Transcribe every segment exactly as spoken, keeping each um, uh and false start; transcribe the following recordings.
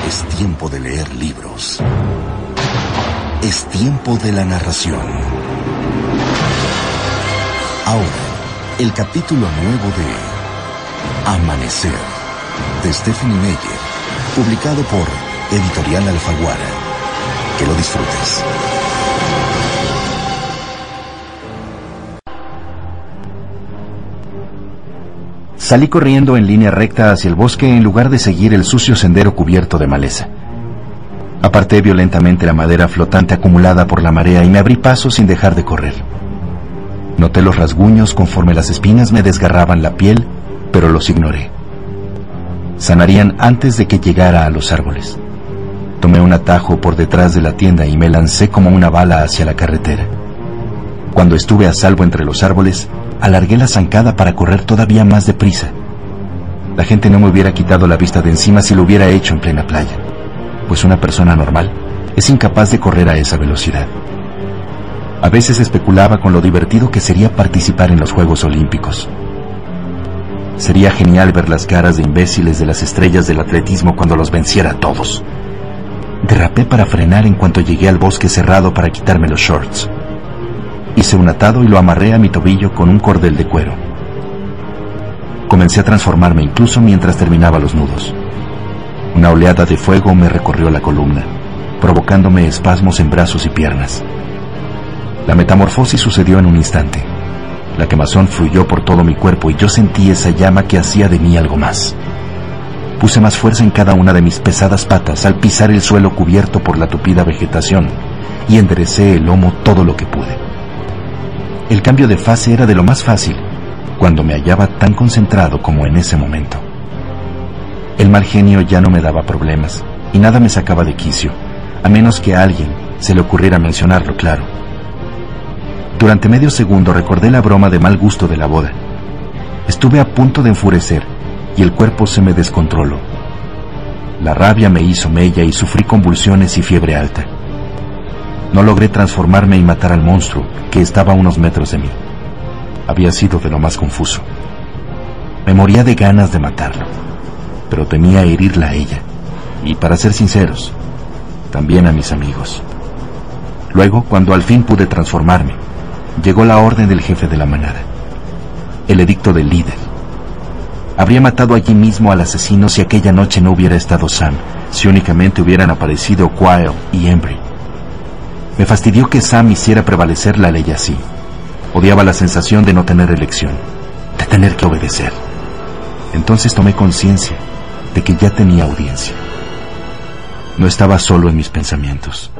Es tiempo de leer libros. Es tiempo de la narración. Ahora, el capítulo nuevo de Amanecer, de Stephanie Meyer, publicado por Editorial Alfaguara. Que lo disfrutes. Salí corriendo en línea recta hacia el bosque en lugar de seguir el sucio sendero cubierto de maleza. Aparté violentamente la madera flotante acumulada por la marea y me abrí paso sin dejar de correr. Noté los rasguños conforme las espinas me desgarraban la piel, pero los ignoré. Sanarían antes de que llegara a los árboles. Tomé un atajo por detrás de la tienda y me lancé como una bala hacia la carretera. Cuando estuve a salvo entre los árboles, alargué la zancada para correr todavía más deprisa. La gente no me hubiera quitado la vista de encima si lo hubiera hecho en plena playa, pues una persona normal es incapaz de correr a esa velocidad. A veces especulaba con lo divertido que sería participar en los Juegos Olímpicos. Sería genial ver las caras de imbéciles de las estrellas del atletismo cuando los venciera a todos. Derrapé para frenar en cuanto llegué al bosque cerrado para quitarme los shorts. Hice un atado y lo amarré a mi tobillo con un cordel de cuero. Comencé a transformarme incluso mientras terminaba los nudos. Una oleada de fuego me recorrió la columna, provocándome espasmos en brazos y piernas. La metamorfosis sucedió en un instante. La quemazón fluyó por todo mi cuerpo y yo sentí esa llama que hacía de mí algo más. Puse más fuerza en cada una de mis pesadas patas al pisar el suelo cubierto por la tupida vegetación y enderecé el lomo todo lo que pude. El cambio de fase era de lo más fácil cuando me hallaba tan concentrado como en ese momento. El mal genio ya no me daba problemas y nada me sacaba de quicio, a menos que a alguien se le ocurriera mencionarlo claro. Durante medio segundo recordé la broma de mal gusto de la boda. Estuve a punto de enfurecer y el cuerpo se me descontroló. La rabia me hizo mella y sufrí convulsiones y fiebre alta. No logré transformarme y matar al monstruo que estaba a unos metros de mí. Había sido de lo más confuso. Me moría de ganas de matarlo, pero temía herirla a ella, y para ser sinceros, también a mis amigos. Luego, cuando al fin pude transformarme, llegó la orden del jefe de la manada, el edicto del líder. Habría matado allí mismo al asesino si aquella noche no hubiera estado Sam, si únicamente hubieran aparecido Quail y Embry. Me fastidió que Sam hiciera prevalecer la ley así. Odiaba la sensación de no tener elección, de tener que obedecer. Entonces tomé conciencia de que ya tenía audiencia. No estaba solo en mis pensamientos.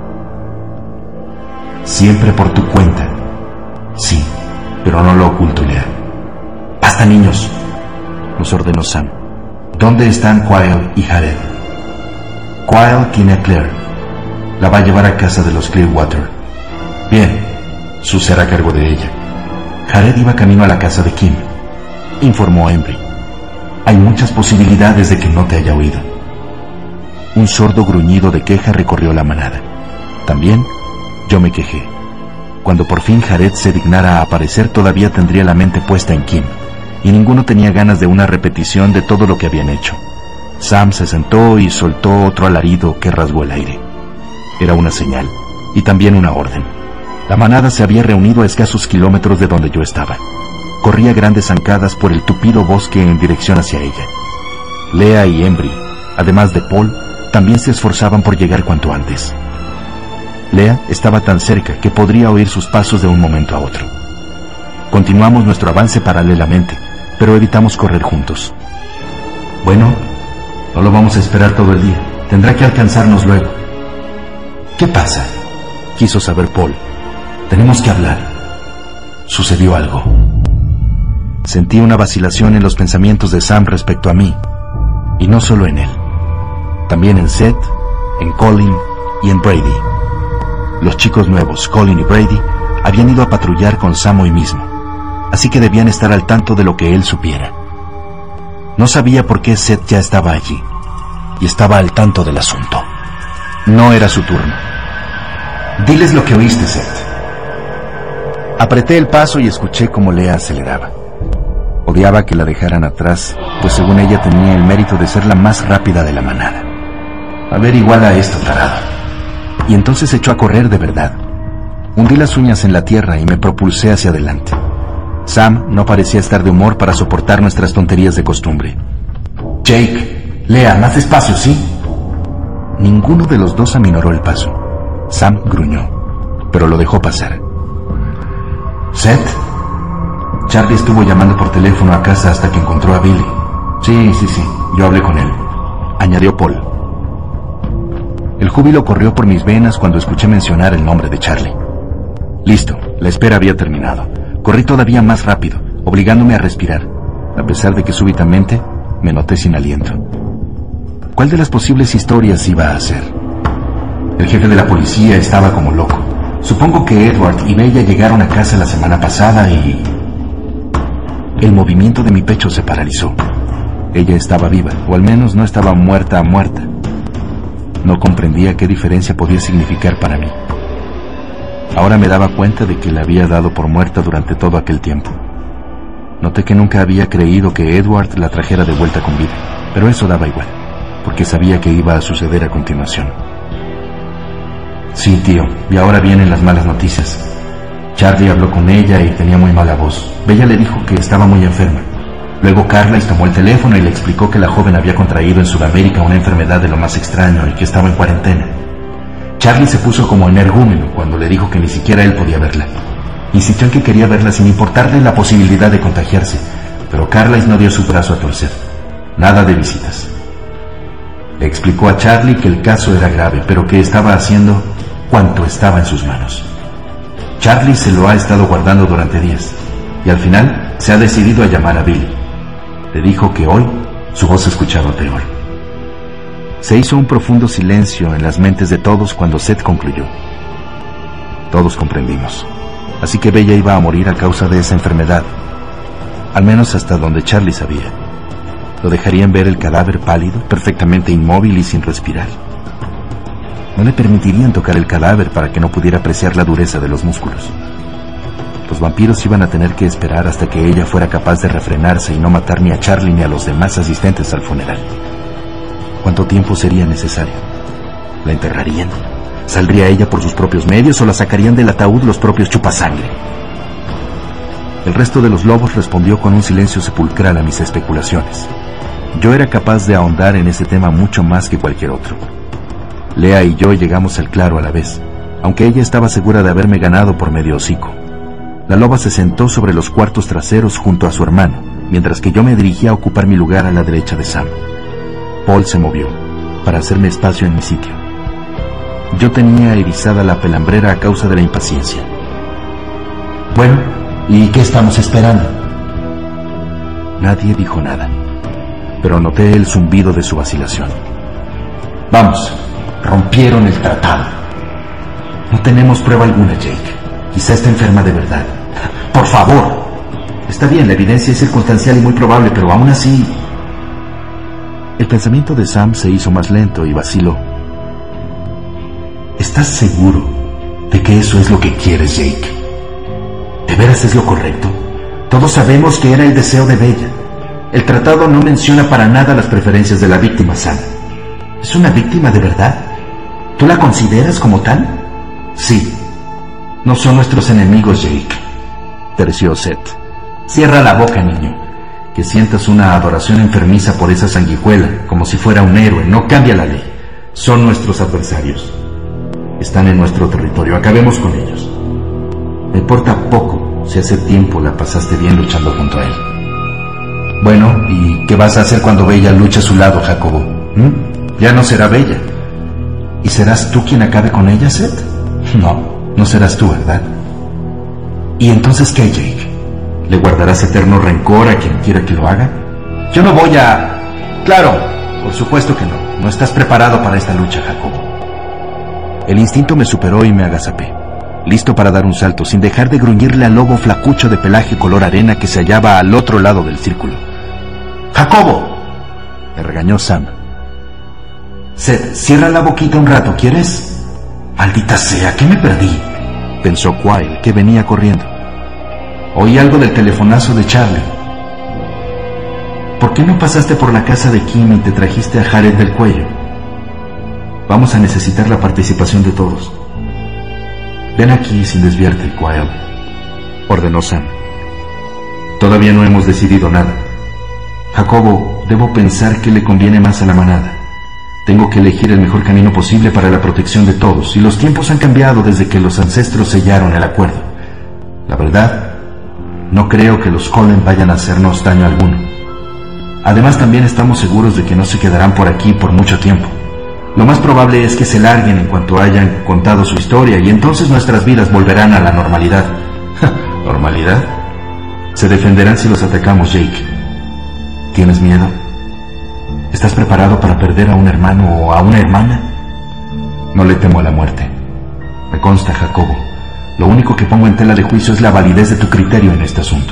Siempre por tu cuenta. Sí, pero no lo oculto, Lea. ¡Basta, niños!, nos ordenó Sam. ¿Dónde están Quail y Jared? Quail tiene a Claire. La va a llevar a casa de los Clearwater. Bien, Sue se hará cargo de ella. Jared iba camino a la casa de Kim, informó Embry. Hay muchas posibilidades de que no te haya oído. Un sordo gruñido de queja recorrió la manada. También yo me quejé. Cuando por fin Jared se dignara a aparecer, todavía tendría la mente puesta en Kim, y ninguno tenía ganas de una repetición de todo lo que habían hecho. Sam se sentó y soltó otro alarido que rasgó el aire. Era una señal, y también una orden. La manada se había reunido a escasos kilómetros de donde yo estaba. Corría grandes zancadas por el tupido bosque en dirección hacia ella. Lea y Embry, además de Paul, también se esforzaban por llegar cuanto antes. Lea estaba tan cerca que podría oír sus pasos de un momento a otro. Continuamos nuestro avance paralelamente, pero evitamos correr juntos. Bueno, no lo vamos a esperar todo el día. Tendrá que alcanzarnos luego. ¿Qué pasa?, quiso saber Paul. Tenemos que hablar. Sucedió algo. Sentí una vacilación en los pensamientos de Sam respecto a mí, y no solo en él. También en Seth, en Colin y en Brady. Los chicos nuevos, Colin y Brady, habían ido a patrullar con Sam hoy mismo, así que debían estar al tanto de lo que él supiera. No sabía por qué Seth ya estaba allí, y estaba al tanto del asunto. No era su turno. Diles lo que oíste, Seth. Apreté el paso y escuché cómo Lea aceleraba. Odiaba que la dejaran atrás, pues según ella tenía el mérito de ser la más rápida de la manada. A ver, igual a esto, tarado. Y entonces echó a correr de verdad. Hundí las uñas en la tierra y me propulsé hacia adelante. Sam no parecía estar de humor para soportar nuestras tonterías de costumbre. Jake, Lea, más despacio, ¿sí? Ninguno de los dos aminoró el paso. Sam gruñó, pero lo dejó pasar. ¿Seth? Charlie estuvo llamando por teléfono a casa hasta que encontró a Billy. Sí, sí, sí, yo hablé con él, añadió Paul. El júbilo corrió por mis venas cuando escuché mencionar el nombre de Charlie. Listo, la espera había terminado. Corrí todavía más rápido, obligándome a respirar, a pesar de que súbitamente me noté sin aliento. ¿Cuál de las posibles historias iba a ser? El jefe de la policía estaba como loco. Supongo que Edward y Bella llegaron a casa la semana pasada y... El movimiento de mi pecho se paralizó. Ella estaba viva, o al menos no estaba muerta a muerta. No comprendía qué diferencia podía significar para mí. Ahora me daba cuenta de que la había dado por muerta durante todo aquel tiempo. Noté que nunca había creído que Edward la trajera de vuelta con vida, pero eso daba igual, porque sabía que iba a suceder a continuación. Sí, tío, y ahora vienen las malas noticias. Charlie habló con ella y tenía muy mala voz. Bella le dijo que estaba muy enferma. Luego Carla tomó el teléfono y le explicó que la joven había contraído en Sudamérica una enfermedad de lo más extraño y que estaba en cuarentena. Charlie se puso como energúmeno cuando le dijo que ni siquiera él podía verla. Insistió en que quería verla sin importarle la posibilidad de contagiarse, pero Carla no dio su brazo a torcer. Nada de visitas. Le explicó a Charlie que el caso era grave, pero que estaba haciendo cuanto estaba en sus manos. Charlie se lo ha estado guardando durante días, y al final se ha decidido a llamar a Billy. Le dijo que hoy su voz se escuchaba peor. Se hizo un profundo silencio en las mentes de todos cuando Seth concluyó. Todos comprendimos. Así que Bella iba a morir a causa de esa enfermedad. Al menos hasta donde Charlie sabía. Lo dejarían ver el cadáver pálido, perfectamente inmóvil y sin respirar. No le permitirían tocar el cadáver para que no pudiera apreciar la dureza de los músculos. Los vampiros iban a tener que esperar hasta que ella fuera capaz de refrenarse y no matar ni a Charlie ni a los demás asistentes al funeral. ¿Cuánto tiempo sería necesario? ¿La enterrarían? ¿Saldría ella por sus propios medios o la sacarían del ataúd los propios chupasangre? El resto de los lobos respondió con un silencio sepulcral a mis especulaciones. Yo era capaz de ahondar en ese tema mucho más que cualquier otro. Lea y yo llegamos al claro a la vez, aunque ella estaba segura de haberme ganado por medio hocico. La loba se sentó sobre los cuartos traseros junto a su hermano, mientras que yo me dirigía a ocupar mi lugar a la derecha de Sam. Paul se movió, para hacerme espacio en mi sitio. Yo tenía erizada la pelambrera a causa de la impaciencia. Bueno, ¿y qué estamos esperando? Nadie dijo nada, pero noté el zumbido de su vacilación. Vamos, rompieron el tratado. No tenemos prueba alguna, Jake. Quizá está enferma de verdad. Por favor. Está bien, la evidencia es circunstancial y muy probable, pero aún así... El pensamiento de Sam se hizo más lento y vaciló. ¿Estás seguro de que eso es lo que quieres, Jake? ¿De veras es lo correcto? Todos sabemos que era el deseo de Bella. El tratado no menciona para nada las preferencias de la víctima, Sam. ¿Es una víctima de verdad? ¿Tú la consideras como tal? Sí. No son nuestros enemigos, Jake, terció Seth. Cierra la boca, niño. Que sientas una adoración enfermiza por esa sanguijuela, como si fuera un héroe, no cambia la ley. Son nuestros adversarios. Están en nuestro territorio, acabemos con ellos. Me importa poco si hace tiempo la pasaste bien luchando junto a él. Bueno, ¿y qué vas a hacer cuando Bella luche a su lado, Jacobo? ¿Mm? Ya no será Bella. ¿Y serás tú quien acabe con ella, Seth? No, no serás tú, ¿verdad? ¿Y entonces qué, Jake? ¿Le guardarás eterno rencor a quien quiera que lo haga? Yo no voy a... Claro, por supuesto que no. No estás preparado para esta lucha, Jacobo. El instinto me superó y me agazapé, listo para dar un salto, sin dejar de gruñirle al lobo flacucho de pelaje color arena que se hallaba al otro lado del círculo. ¡Jacobo!, me regañó Sam. Seth, cierra la boquita un rato, ¿quieres? Maldita sea, ¿qué me perdí?, pensó Quayle, que venía corriendo. Oí algo del telefonazo de Charlie. ¿Por qué no pasaste por la casa de Kim y te trajiste a Jared del cuello? Vamos a necesitar la participación de todos. Ven aquí sin desviarte, Quail, ordenó Sam. Todavía no hemos decidido nada. Jacobo, debo pensar qué le conviene más a la manada. Tengo que elegir el mejor camino posible para la protección de todos, y los tiempos han cambiado desde que los ancestros sellaron el acuerdo. La verdad, no creo que los Cullen vayan a hacernos daño alguno. Además, también estamos seguros de que no se quedarán por aquí por mucho tiempo. Lo más probable es que se larguen en cuanto hayan contado su historia, y entonces nuestras vidas volverán a la normalidad. ¿Normalidad? Se defenderán si los atacamos, Jake. ¿Tienes miedo? ¿Estás preparado para perder a un hermano o a una hermana? No le temo a la muerte. Me consta, Jacobo. Lo único que pongo en tela de juicio es la validez de tu criterio en este asunto.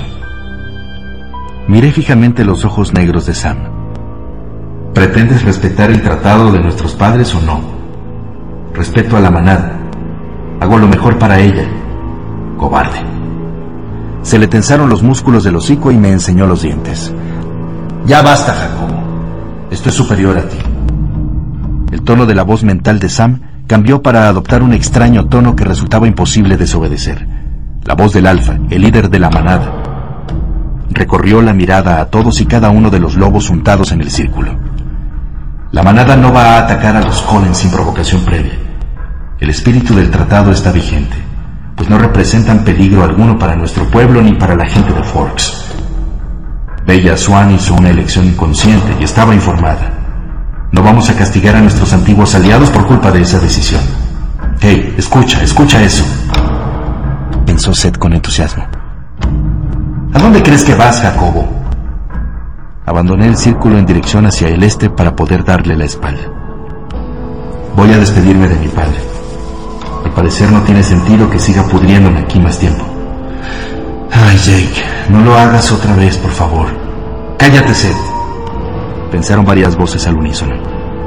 Miré fijamente los ojos negros de Sam. ¿Pretendes respetar el tratado de nuestros padres o no? Respeto a la manada. Hago lo mejor para ella. Cobarde. Se le tensaron los músculos del hocico y me enseñó los dientes. Ya basta, Jacobo. Esto es superior a ti. El tono de la voz mental de Sam cambió para adoptar un extraño tono que resultaba imposible desobedecer. La voz del alfa, el líder de la manada. Recorrió la mirada a todos y cada uno de los lobos untados en el círculo. La manada no va a atacar a los Cullen sin provocación previa. El espíritu del tratado está vigente, pues no representan peligro alguno para nuestro pueblo ni para la gente de Forks. Bella Swan hizo una elección inconsciente y estaba informada. No vamos a castigar a nuestros antiguos aliados por culpa de esa decisión. Hey, escucha, escucha eso, pensó Seth con entusiasmo. ¿A dónde crees que vas, Jacobo? Abandoné el círculo en dirección hacia el este para poder darle la espalda. Voy a despedirme de mi padre. Al parecer no tiene sentido que siga pudriéndome aquí más tiempo. Ay, Jake, no lo hagas otra vez, por favor. Cállate, Seth. Pensaron varias voces al unísono.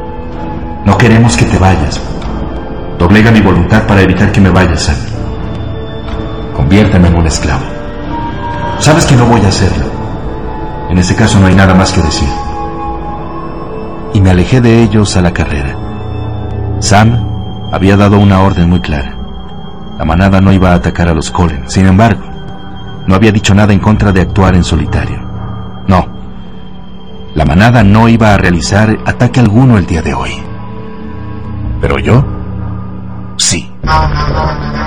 No queremos que te vayas. Doblega mi voluntad para evitar que me vayas, Sam. Conviérteme en un esclavo. Sabes que no voy a hacerlo. En ese caso no hay nada más que decir. Y me alejé de ellos a la carrera. Sam había dado una orden muy clara. La manada no iba a atacar a los Cullen. Sin embargo, no había dicho nada en contra de actuar en solitario. No. La manada no iba a realizar ataque alguno el día de hoy. Pero yo, sí.